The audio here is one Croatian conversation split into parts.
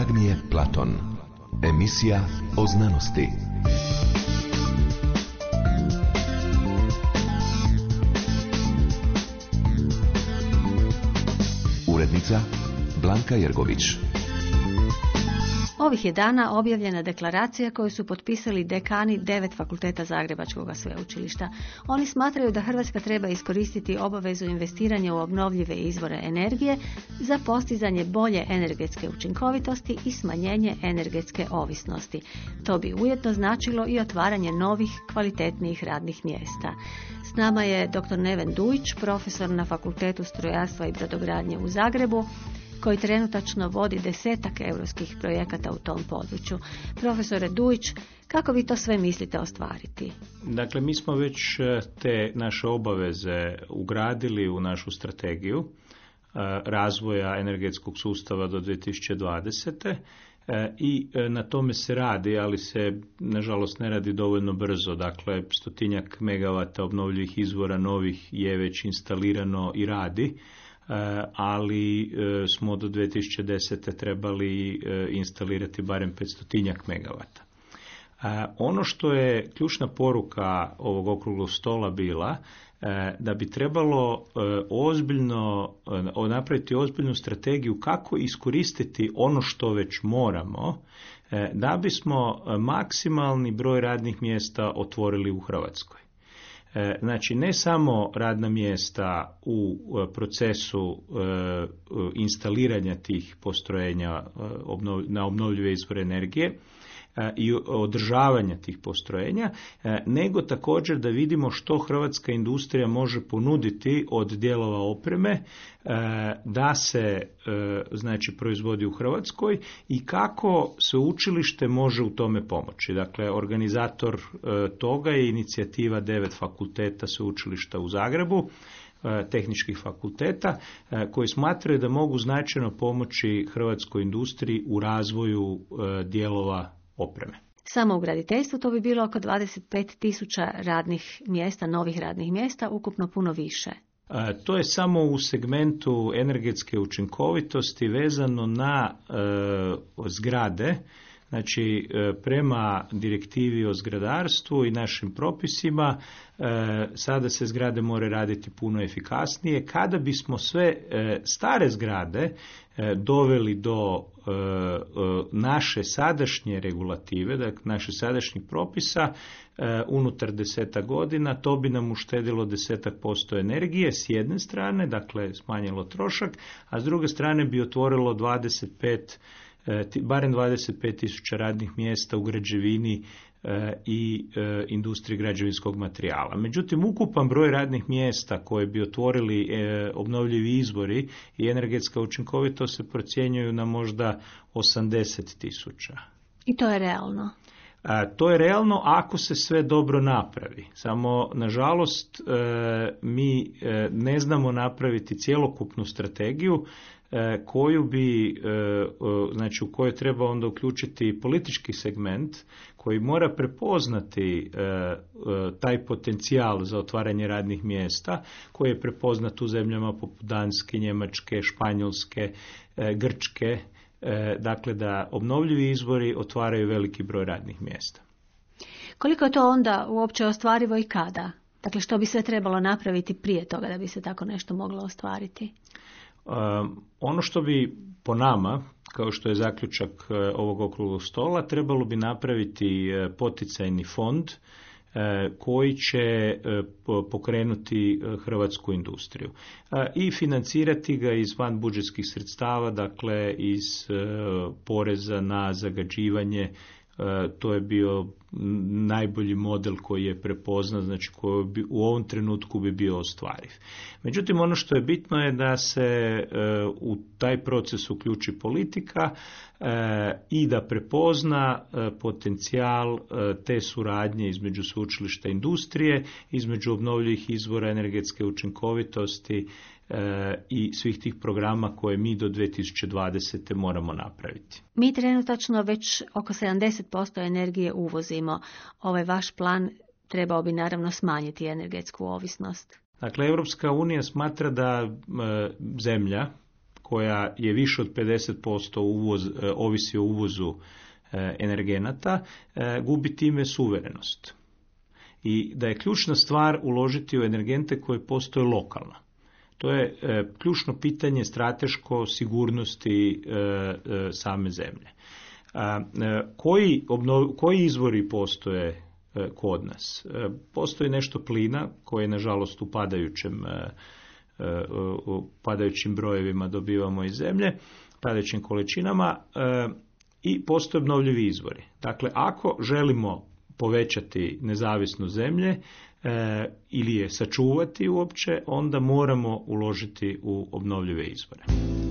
Drag mi je Platon. Emisija o znanosti. Urednica Blanka Jergović. Ovih je dana objavljena deklaracija koju su potpisali dekani 9 fakulteta Zagrebačkog sveučilišta. Oni smatraju da Hrvatska treba iskoristiti obavezu investiranja u obnovljive izvore energije za postizanje bolje energetske učinkovitosti i smanjenje energetske ovisnosti. To bi ujedno značilo i otvaranje novih, kvalitetnijih radnih mjesta. S nama je dr. Neven Dujić, profesor na Fakultetu strojarstva i brodogradnje u Zagrebu, koji trenutačno vodi 10-ak europskih projekata u tom području. Profesore Dujić, kako vi to sve mislite ostvariti? Dakle, mi smo već te naše obaveze ugradili u našu strategiju razvoja energetskog sustava do 2020. I na tome se radi, ali se nažalost ne radi dovoljno brzo. Dakle, 100 megavata obnovljivih izvora novih je već instalirano i radi, ali smo do 2010. trebali instalirati barem 500 megavata. Ono što je ključna poruka ovog okruglog stola bila da bi trebalo napraviti ozbiljnu strategiju kako iskoristiti ono što već moramo da bismo maksimalni broj radnih mjesta otvorili u Hrvatskoj. Znači, ne samo radna mjesta u procesu instaliranja tih postrojenja na obnovljive izvore energije i održavanja tih postrojenja, nego također da vidimo što hrvatska industrija može ponuditi od dijelova opreme da se znači proizvodi u Hrvatskoj i kako sveučilište može u tome pomoći. Dakle, organizator toga je inicijativa 9 fakulteta sveučilišta u Zagrebu, tehničkih fakulteta, koji smatraju da mogu značajno pomoći hrvatskoj industriji u razvoju dijelova opreme. Samo u graditeljstvu to bi bilo oko 25.000 radnih mjesta, novih radnih mjesta, ukupno puno više. To je samo u segmentu energetske učinkovitosti vezano na zgrade. Znači, prema direktivi o zgradarstvu i našim propisima, sada se zgrade more raditi puno efikasnije. Kada bismo sve stare zgrade doveli do naše sadašnje regulative, dakle naše sadašnjih propisa, unutar 10 godina, to bi nam uštedilo 10% energije s jedne strane, dakle smanjilo trošak, a s druge strane bi otvorilo barem 25.000 radnih mjesta u građevini i industriji građevinskog materijala. Međutim, ukupan broj radnih mjesta koje bi otvorili obnovljivi izvori i energetska učinkovitost se procjenjuju na možda 80.000. I to je realno? To je realno ako se sve dobro napravi. Samo, nažalost, mi ne znamo napraviti cjelokupnu strategiju koju bi, znači u kojoj treba onda uključiti politički segment koji mora prepoznati taj potencijal za otvaranje radnih mjesta koji je prepoznat u zemljama poput Danske, Njemačke, Španjolske, Grčke, dakle da obnovljivi izvori otvaraju veliki broj radnih mjesta. Koliko je to onda uopće ostvarivo i kada? Dakle, što bi sve trebalo napraviti prije toga da bi se tako nešto moglo ostvariti? Ono što bi po nama, kao što je zaključak ovog okruglog stola, trebalo bi napraviti poticajni fond koji će pokrenuti hrvatsku industriju i financirati ga iz vanbudžetskih sredstava, dakle iz poreza na zagađivanje. To je bio najbolji model koji je prepoznat, znači koji bi, u ovom trenutku bi bio ostvariv. Međutim, ono što je bitno je da se u taj proces uključi politika i da prepozna potencijal te suradnje između sveučilišta industrije, između obnovljivih izvora energetske učinkovitosti i svih tih programa koje mi do 2020. moramo napraviti. Mi trenutačno već oko 70% energije uvozimo. Ovaj vaš plan trebao bi naravno smanjiti energetsku ovisnost. Dakle, Europska unija smatra da zemlja koja je više od 50% ovisi o uvozu energenata, gubi time suverenost. I da je ključna stvar uložiti u energente koje postoje lokalno. To je ključno pitanje strateško sigurnosti same zemlje. Koji izvori postoje kod nas? Postoji nešto plina koji nažalost u padajućim brojevima dobivamo iz zemlje, padajućim količinama, i postoje obnovljivi izvori. Dakle, ako želimo povećati nezavisnost zemlje ili je sačuvati uopće, onda moramo uložiti u obnovljive izvore.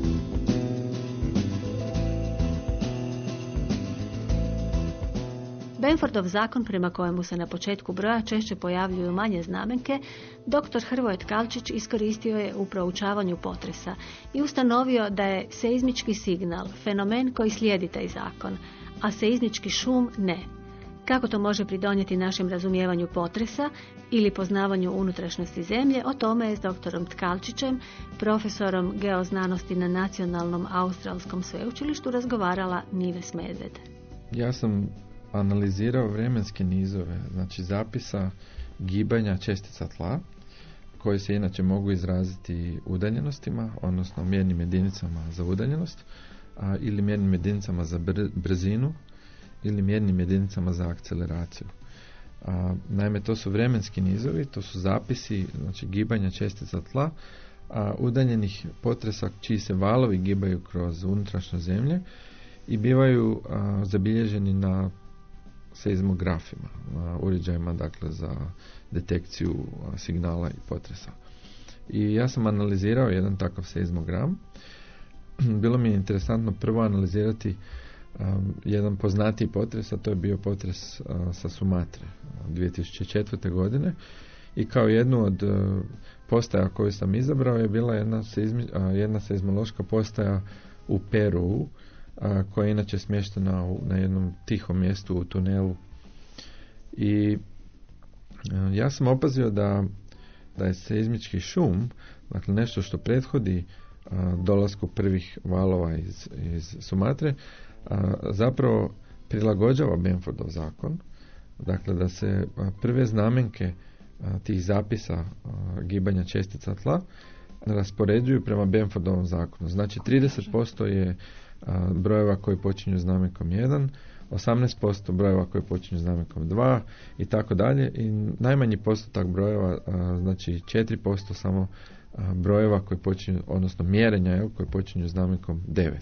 Benfordov zakon, prema kojemu se na početku broja češće pojavljuju manje znamenke, dr. Hrvoje Tkalčić iskoristio je u proučavanju potresa i ustanovio da je seizmički signal fenomen koji slijedi taj zakon, a seizmički šum ne. Kako to može pridonijeti našem razumijevanju potresa ili poznavanju unutrašnjosti zemlje, o tome je s dr. Tkalčićem, profesorom geoznanosti na Nacionalnom australskom sveučilištu, razgovarala Nives Medved. Ja sam analizirao vremenske nizove, znači zapisa gibanja čestica tla, koje se inače mogu izraziti udaljenostima, odnosno mjernim jedinicama za udaljenost, ili mjernim jedinicama za brzinu, ili mjernim jedinicama za akceleraciju. Naime, to su vremenski nizovi, to su zapisi, znači gibanja čestica tla, udaljenih potresa čiji se valovi gibaju kroz unutrašnje zemlje i bivaju zabilježeni na seizmografima, na uređajima, dakle, za detekciju signala i potresa. I ja sam analizirao jedan takav seizmogram. Bilo mi je interesantno prvo analizirati jedan poznatiji potres, a to je bio potres sa Sumatre 2004. godine, i kao jednu od postaja koju sam izabrao je bila jedna seizmološka postaja u Peruu, koja je inače smještena na jednom tihom mjestu u tunelu. I ja sam opazio da je seizmički šum, dakle nešto što prethodi dolasku prvih valova iz Sumatre, zapravo prilagođava Benfordov zakon, dakle da se prve znamenke tih zapisa gibanja čestica tla raspoređuju prema Benfordovom zakonu. Znači 30% je brojeva koji počinju znamenkom 1, 18% brojeva koji počinju znamenkom 2 i tako dalje, i najmanji postotak brojeva, znači 4% samo brojeva koji počinju, odnosno mjerenja koji počinju znamenkom 9.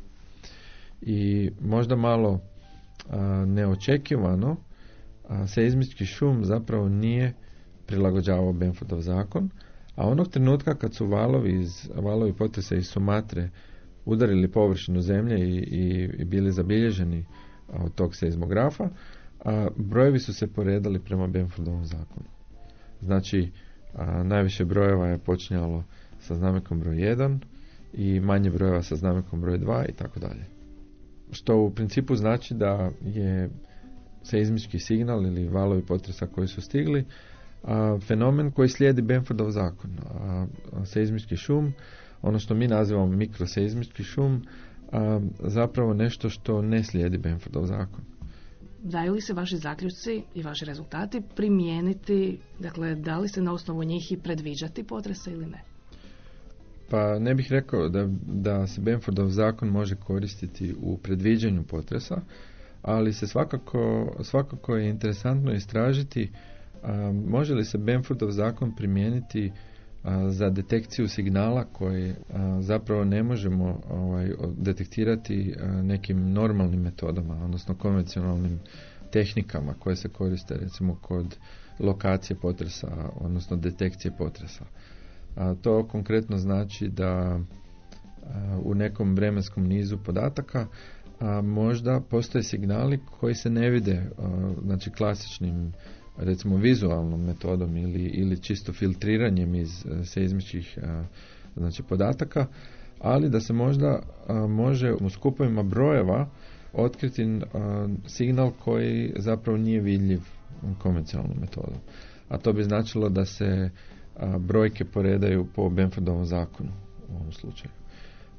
I možda malo neočekivano, seizmički šum zapravo nije prilagođavao Benfordov zakon, a onog trenutka kad su valovi potresa iz Sumatre udarili površinu zemlje i bili zabilježeni od tog seizmografa, brojevi su se poredali prema Benfordovom zakonu. Znači, najviše brojeva je počinjalo sa znamenkom broj 1 i manje brojeva sa znamenkom broj 2 i tako dalje. Što u principu znači da je seizmički signal ili valovi potresa koji su stigli fenomen koji slijedi Benfordov zakon. Seizmički šum, ono što mi nazivamo mikroseizmički šum, zapravo nešto što ne slijedi Benfordov zakon. Daju li se vaši zaključci i vaši rezultati primijeniti, dakle, da li se na osnovu njih i predviđati potrese ili ne? Pa ne bih rekao da se Benfordov zakon može koristiti u predviđanju potresa, ali se svakako je interesantno istražiti može li se Benfordov zakon primijeniti za detekciju signala koje zapravo ne možemo detektirati nekim normalnim metodama, odnosno konvencionalnim tehnikama koje se koriste recimo kod lokacije potresa, odnosno detekcije potresa. To konkretno znači da u nekom vremenskom nizu podataka možda postoje signali koji se ne vide, znači klasičnim, recimo vizualnom metodom ili čisto filtriranjem iz seizmičkih znači podataka, ali da se možda može u skupovima brojeva otkriti signal koji zapravo nije vidljiv konvencionalnom metodom. A to bi značilo da se brojke poredaju po Benfordovom zakonu u ovom slučaju.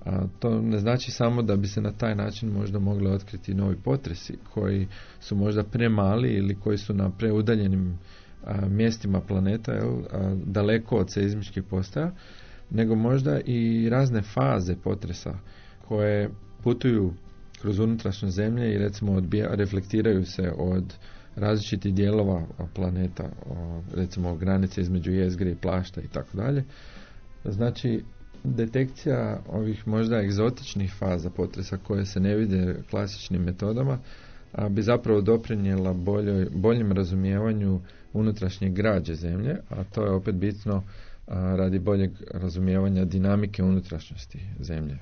A to ne znači samo da bi se na taj način možda mogli otkriti novi potresi koji su možda premali ili koji su na preudaljenim mjestima planeta, daleko od seizmičkih postaja, nego možda i razne faze potresa koje putuju kroz unutrašnje zemlje i recimo reflektiraju se od različitih dijelova planeta, recimo granice između jezgre i plašta i tako dalje. Znači, detekcija ovih možda egzotičnih faza potresa koje se ne vide klasičnim metodama bi zapravo doprinijela boljem razumijevanju unutrašnje građe zemlje, a to je opet bitno radi boljeg razumijevanja dinamike unutrašnjosti zemlje.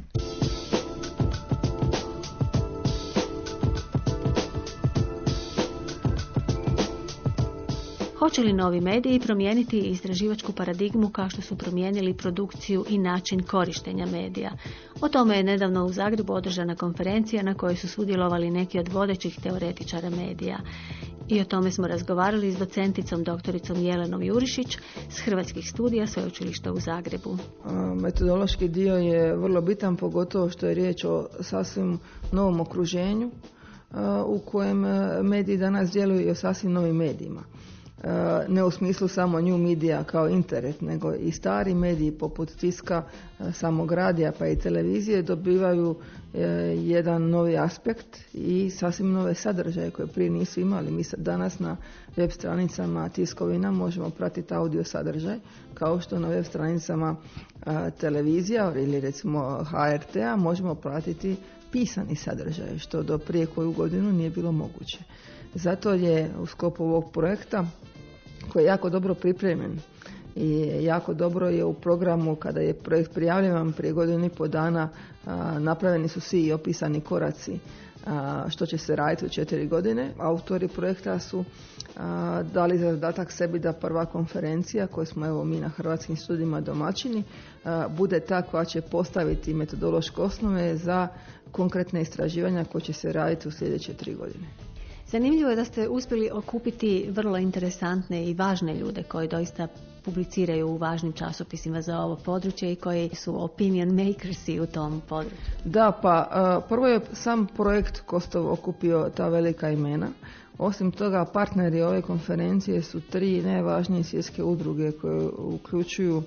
Hoće li novi mediji promijeniti istraživačku paradigmu kao što su promijenili produkciju i način korištenja medija? O tome je nedavno u Zagrebu održana konferencija na kojoj su sudjelovali neki od vodećih teoretičara medija. I o tome smo razgovarali s docenticom doktoricom Jelenom Jurišić s Hrvatskih studija Sveučilišta u Zagrebu. Metodološki dio je vrlo bitan, pogotovo što je riječ o sasvim novom okruženju u kojem mediji danas djeluju i o sasvim novim medijima. Ne u smislu samo new media kao internet, nego i stari mediji poput tiska, samog radija pa i televizije dobivaju jedan novi aspekt i sasvim nove sadržaje koje prije nisu imali. Mi danas na web stranicama tiskovina možemo pratiti audio sadržaj, kao što na web stranicama televizija ili recimo HRT-a možemo pratiti pisani sadržaj, što do prije koju godinu nije bilo moguće. Zato je u sklopu ovog projekta, koji je jako dobro pripremljen i jako dobro je u programu, kada je projekt prijavljivan prije 1.5 dana, napravljeni su svi i opisani koraci što će se raditi u 4 godine. Autori projekta su dali zadatak sebi da prva konferencija, koju smo evo mi na Hrvatskim studijima domaćini, bude ta koja će postaviti metodološke osnove za konkretne istraživanja koje će se raditi u sljedeće 3 godine. Zanimljivo je da ste uspjeli okupiti vrlo interesantne i važne ljude koji doista publiciraju u važnim časopisima za ovo područje i koji su opinion makersi u tom području. Da, pa prvo je sam projekt Kostov okupio ta velika imena. Osim toga, partneri ove konferencije su 3 najvažnije svjetske udruge koje uključuju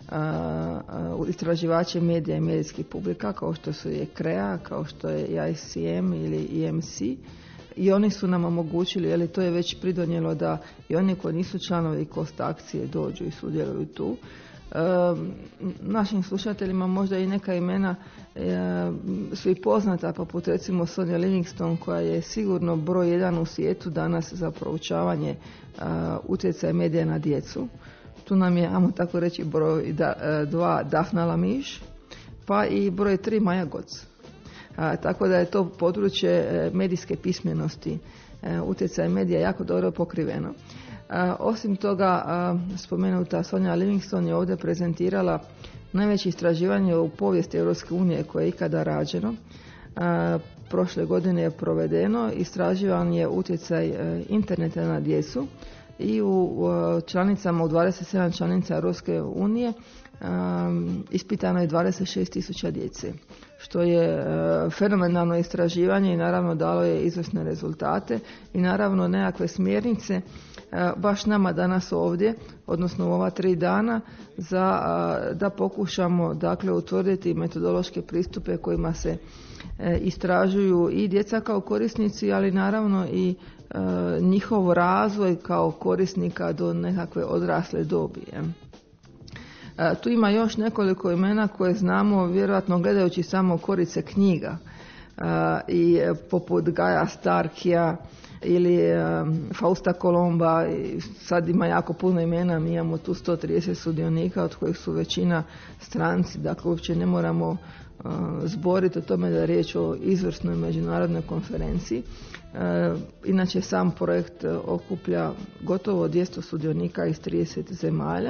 istraživače medija i medijskih publika, kao što su je CREA, kao što je ICM ili EMC. I oni su nam omogućili, ali to je već pridonijelo da i oni koji nisu članovi Kost akcije dođu i sudjeluju tu. Našim slušateljima možda i neka imena su i poznata, poput recimo Sonja Livingstone, koja je sigurno broj 1 u svijetu danas za proučavanje utjecaja medija na djecu. Tu nam je, ajmo tako reći, broj 2 Daphna Lamiš, pa i broj 3 Maja Goc. Tako da je to područje medijske pismenosti, utjecaja medija jako dobro pokriveno. Osim toga, spomenuta Sonja Livingstone je ovdje prezentirala najveće istraživanje u povijesti Europske unije koje je ikada rađeno. Prošle godine je provedeno, istraživan je utjecaj interneta na djecu i u članicama, u 27 članica Europske unije ispitano je 26.000 djece, što je fenomenalno istraživanje i naravno dalo je izvrsne rezultate i naravno nekakve smjernice baš nama danas ovdje, odnosno u ova 3 dana, da pokušamo dakle utvrditi metodološke pristupe kojima se istražuju i djeca kao korisnici, ali naravno i njihov razvoj kao korisnika do nekakve odrasle dobi. Tu ima još nekoliko imena koje znamo vjerojatno gledajući samo korice knjiga i poput Gaja Starkija ili Fausta Kolomba. Sad ima jako puno imena, mi imamo tu 130 sudionika od kojih su većina stranci, dakle uopće ne moramo zboriti o tome da je riječ o izvrsnoj međunarodnoj konferenciji. Inače sam projekt okuplja gotovo 200 sudionika iz 30 zemalja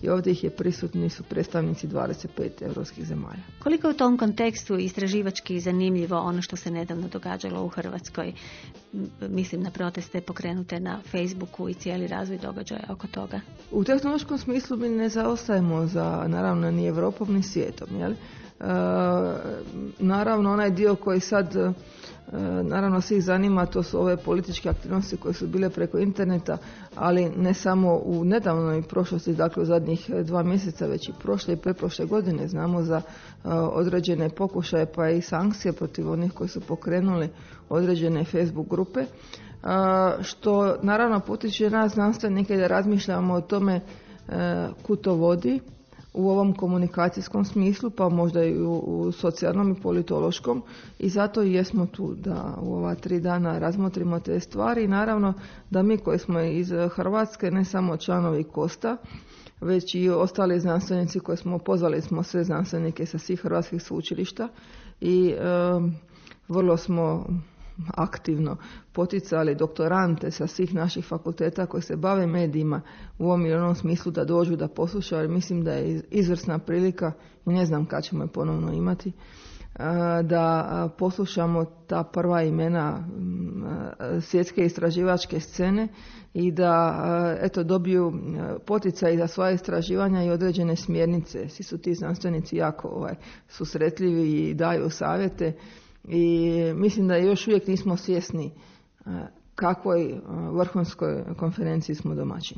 i ovdje ih je prisutni su predstavnici 25 europskih zemalja. Koliko je u tom kontekstu istraživački zanimljivo ono što se nedavno događalo u Hrvatskoj? Mislim na proteste pokrenute na Facebooku i cijeli razvoj događaja oko toga. U tehnološkom smislu mi ne zaostajemo za, naravno, ni Europom ni svijetom. Jel? Naravno, onaj dio koji sad naravno svih zanima, to su ove političke aktivnosti koje su bile preko interneta, ali ne samo u nedavnoj prošlosti, dakle u zadnjih 2 mjeseca, već i prošle i preprošle godine znamo za određene pokušaje pa i sankcije protiv onih koji su pokrenuli određene Facebook grupe, što naravno potiče nas znanstvenike da razmišljamo o tome kud to vodi u ovom komunikacijskom smislu, pa možda i u socijalnom i politološkom, i zato i jesmo tu da u ova 3 dana razmotrimo te stvari i naravno da mi koji smo iz Hrvatske, ne samo članovi Kosta, već i ostali znanstvenici koje smo pozvali, smo sve znanstvenike sa svih hrvatskih sveučilišta i vrlo smo aktivno poticali doktorante sa svih naših fakulteta koji se bave medijima u ovom ili onom smislu da dođu da poslušaju. Mislim da je izvrsna prilika i ne znam kad ćemo je ponovno imati da poslušamo ta prva imena svjetske istraživačke scene i da eto dobiju poticaj za svoje istraživanja i određene smjernice. Svi su ti znanstvenici jako susretljivi i daju savjete. I mislim da još uvijek nismo svjesni kakvoj vrhunskoj konferenciji smo domaćini.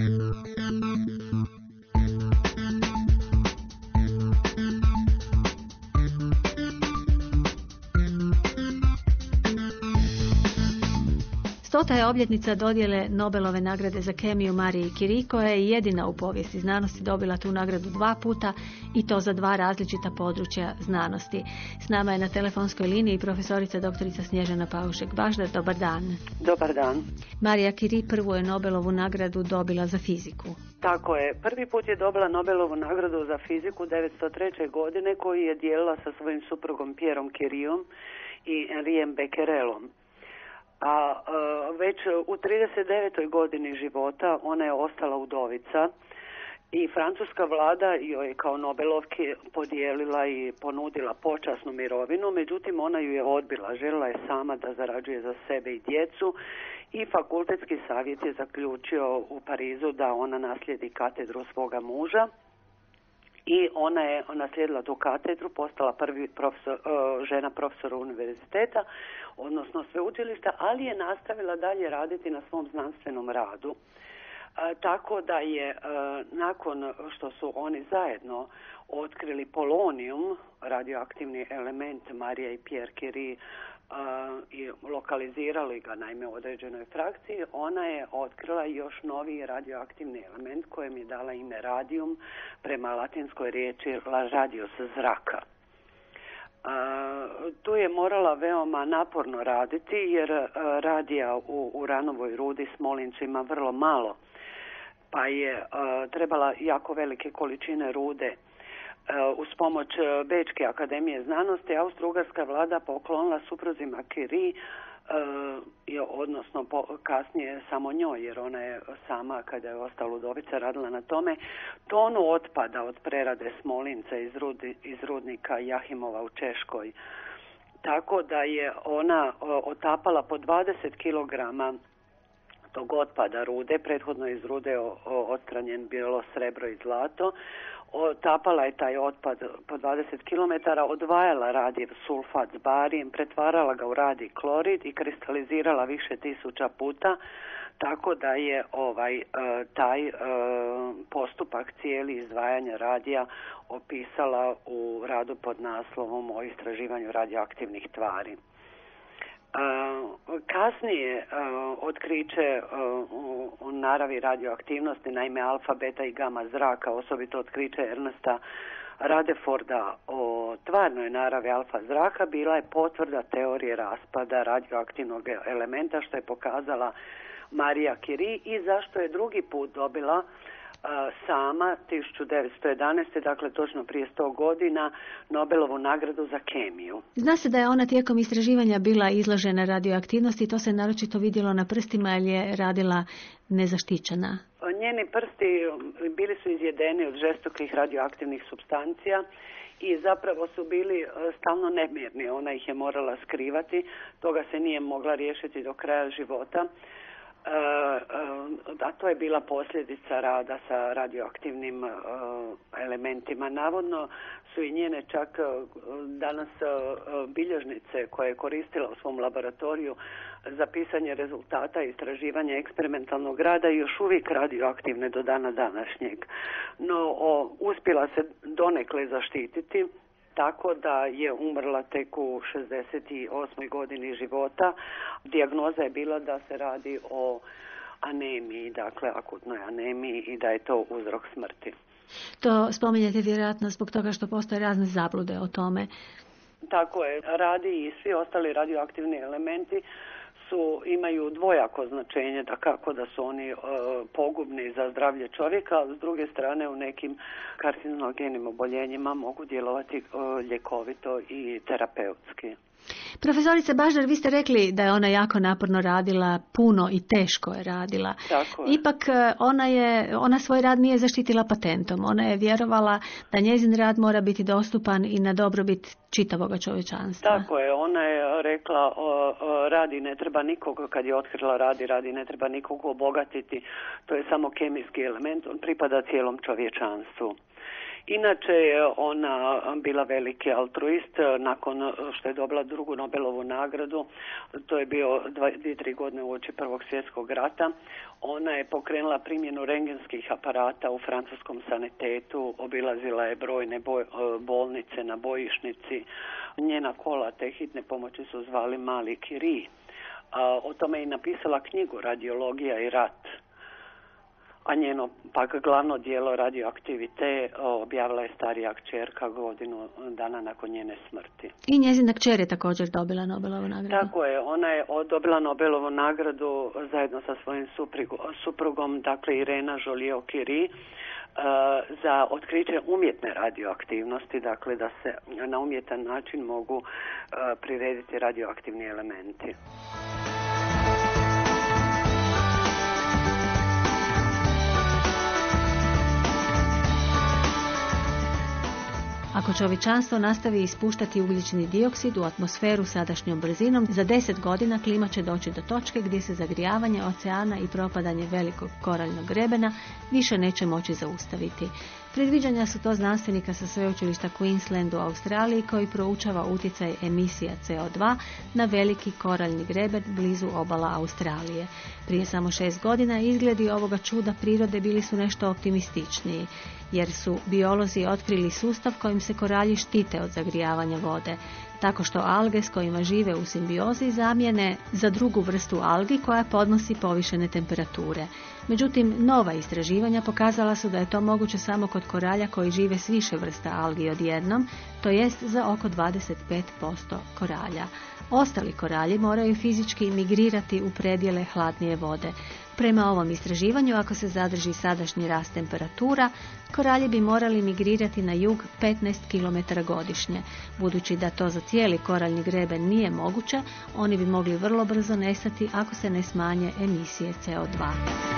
Stota je obljetnica dodjele Nobelove nagrade za kemiju Mariji Curie, koja je jedina u povijesti znanosti dobila tu nagradu 2 puta i to za 2 različita područja znanosti. S nama je na telefonskoj liniji profesorica doktorica Snježana Paušek-Baždar. Dobar dan. Dobar dan. Marija Curie prvu je Nobelovu nagradu dobila za fiziku. Tako je. Prvi put je dobila Nobelovu nagradu za fiziku 1903. godine koju je dijelila sa svojim suprugom Pierom Curieom i Henrijem Becquerelom. A već u 39. godini života ona je ostala udovica i francuska vlada joj je kao Nobelovki podijelila i ponudila počasnu mirovinu, međutim ona ju je odbila, željela je sama da zarađuje za sebe i djecu i fakultetski savjet je zaključio u Parizu da ona naslijedi katedru svoga muža. I ona je naslijedila tu katedru, postala prvi žena profesora univerziteta, odnosno sveučilišta, ali je nastavila dalje raditi na svom znanstvenom radu. Tako da je nakon što su oni zajedno otkrili polonijum, radioaktivni element, Marija i Pierre Curie, i lokalizirali ga naime u određenoj frakciji, ona je otkrila još novi radioaktivni element kojem je dala ime radium prema latinskoj riječi radius, zraka. Tu je morala veoma naporno raditi jer radija u uranovoj rudi Smolincu ima vrlo malo, pa je trebala jako velike količine rude. Uz pomoć Bečke akademije znanosti Austro-Ugarska vlada poklonila supruzima Curie, odnosno kasnije samo njoj, jer ona je sama kada je ostala udovica radila na tome, tonu otpada od prerade Smolinca iz rudnika Jahimova u Češkoj. Tako da je ona otapala po 20 kilograma tog otpada rude, prethodno iz rude odstranjen bilo srebro i zlato. Otapala je taj otpad po 20 km, odvajala radijev sulfat s barijem, pretvarala ga u radij klorid i kristalizirala više tisuća puta, tako da je taj postupak cijeli izdvajanja radija opisala u radu pod naslovom o istraživanju radioaktivnih tvari. Kasnije otkriće u naravi radioaktivnosti, naime alfa, beta i gama zraka, osobito otkriće Ernesta Rutherforda o tvarnoj naravi alfa zraka, bila je potvrda teorije raspada radioaktivnog elementa, što je pokazala Marija Curie i zašto je drugi put dobila sama 1911. dakle točno prije 100 godina Nobelovu nagradu za kemiju. Zna se da je ona tijekom istraživanja bila izložena radioaktivnosti i to se naročito vidjelo na prstima jer je radila nezaštićena. Njeni prsti bili su izjedeni od žestokih radioaktivnih supstancija i zapravo su bili stalno nemirni. Ona ih je morala skrivati, toga se nije mogla riješiti do kraja života. A to je bila posljedica rada sa radioaktivnim elementima. Navodno su i njene čak danas bilježnice koje je koristila u svom laboratoriju za pisanje rezultata istraživanja eksperimentalnog rada i još uvijek radioaktivne do dana današnjeg. No, uspjela se donekle zaštititi, tako da je umrla tek u 68. godini života. Dijagnoza je bila da se radi o anemiji, dakle akutnoj anemiji i da je to uzrok smrti. To spominjete vjerojatno zbog toga što postoje razne zablude o tome. Tako je, radij i svi ostali radioaktivni elementi imaju dvojako značenje, da kako da su oni pogubni za zdravlje čovjeka, a s druge strane u nekim karcinogenim oboljenjima mogu djelovati ljekovito i terapeutski. Profesorice Baždar, vi ste rekli da je ona jako naporno radila, puno i teško je radila. Tako je. Ipak ona svoj rad nije zaštitila patentom. Ona je vjerovala da njezin rad mora biti dostupan i na dobrobit čitavoga čovječanstva. Tako je, ona je rekla radi ne treba nikog, kad je otkrila radi ne treba nikog obogatiti, to je samo kemijski element, on pripada cijelom čovječanstvu. Inače je ona bila veliki altruist nakon što je dobila drugu Nobelovu nagradu, to je bio 2-3 godine uoči Prvog svjetskog rata. Ona je pokrenula primjenu rendgenskih aparata u francuskom sanitetu, obilazila je brojne bolnice na bojišnici. Njena kola te hitne pomoći su zvali Mali Curie. O tome je i napisala knjigu Radiologija i rat. A njeno pak glavno djelo Radioaktivite objavila je starija kćerka godinu dana nakon njene smrti. I njezina kćer je također dobila Nobelovu nagradu. Tako je, ona je dobila Nobelovu nagradu zajedno sa svojim suprugom, dakle Irena Joliot-Curie, za otkriće umjetne radioaktivnosti, dakle da se na umjetan način mogu prirediti radioaktivni elementi. Ako čovječanstvo nastavi ispuštati ugljični dioksid u atmosferu sadašnjom brzinom, za 10 godina klima će doći do točke gdje se zagrijavanje oceana i propadanje velikog koraljnog grebena više neće moći zaustaviti. Predviđanja su to znanstvenika sa sveučilišta Queensland u Australiji koji proučava utjecaj emisija CO2 na veliki koraljni greben blizu obala Australije. Prije samo 6 godina izgledi ovoga čuda prirode bili su nešto optimističniji, jer su biolozi otkrili sustav kojim se koralji štite od zagrijavanja vode, tako što alge s kojima žive u simbiozi zamijene za drugu vrstu algi koja podnosi povišene temperature. Međutim, nova istraživanja pokazala su da je to moguće samo kod koralja koji žive s više vrsta algi odjednom, to jest za oko 25% koralja. Ostali koralji moraju fizički migrirati u predjele hladnije vode. Prema ovom istraživanju, ako se zadrži sadašnji rast temperatura, koralji bi morali migrirati na jug 15 km godišnje. Budući da to za cijeli koraljni greben nije moguće, oni bi mogli vrlo brzo nestati ako se ne smanje emisije CO2.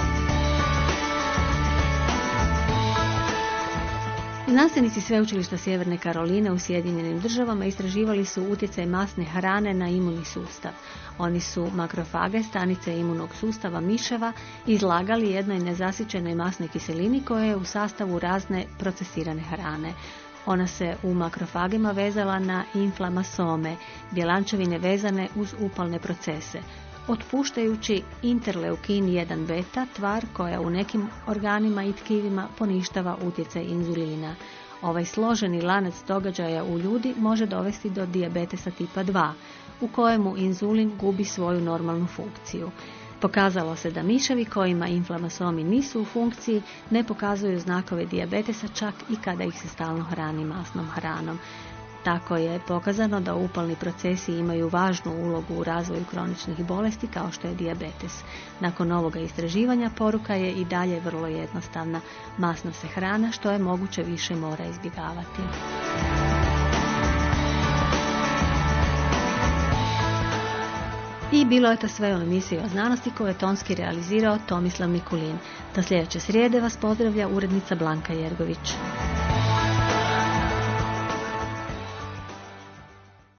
Znanstvenici sveučilišta Sjeverne Karoline u Sjedinjenim Državama istraživali su utjecaj masne hrane na imunni sustav. Oni su makrofage, stanice imunog sustava miševa, izlagali jednoj nezasićenoj masnoj kiselini koja je u sastavu razne procesirane hrane. Ona se u makrofagima vezala na inflamasome, bjelančevine vezane uz upalne procese, otpuštajući interleukin 1 beta, tvar koja u nekim organima i tkivima poništava utjecaj inzulina. Ovaj složeni lanac događaja u ljudi može dovesti do dijabetesa tipa 2, u kojemu inzulin gubi svoju normalnu funkciju. Pokazalo se da miševi kojima inflamasomi nisu u funkciji ne pokazuju znakove dijabetesa čak i kada ih se stalno hrani masnom hranom. Tako je pokazano da upalni procesi imaju važnu ulogu u razvoju kroničnih bolesti kao što je dijabetes. Nakon ovoga istraživanja poruka je i dalje vrlo jednostavna. Masna se hrana što je moguće više mora izbjegavati. I bilo je to sve u emisiji o znanosti koju je tonski realizirao Tomislav Mikulin. Do sljedeće srijede vas pozdravlja urednica Blanka Jergović.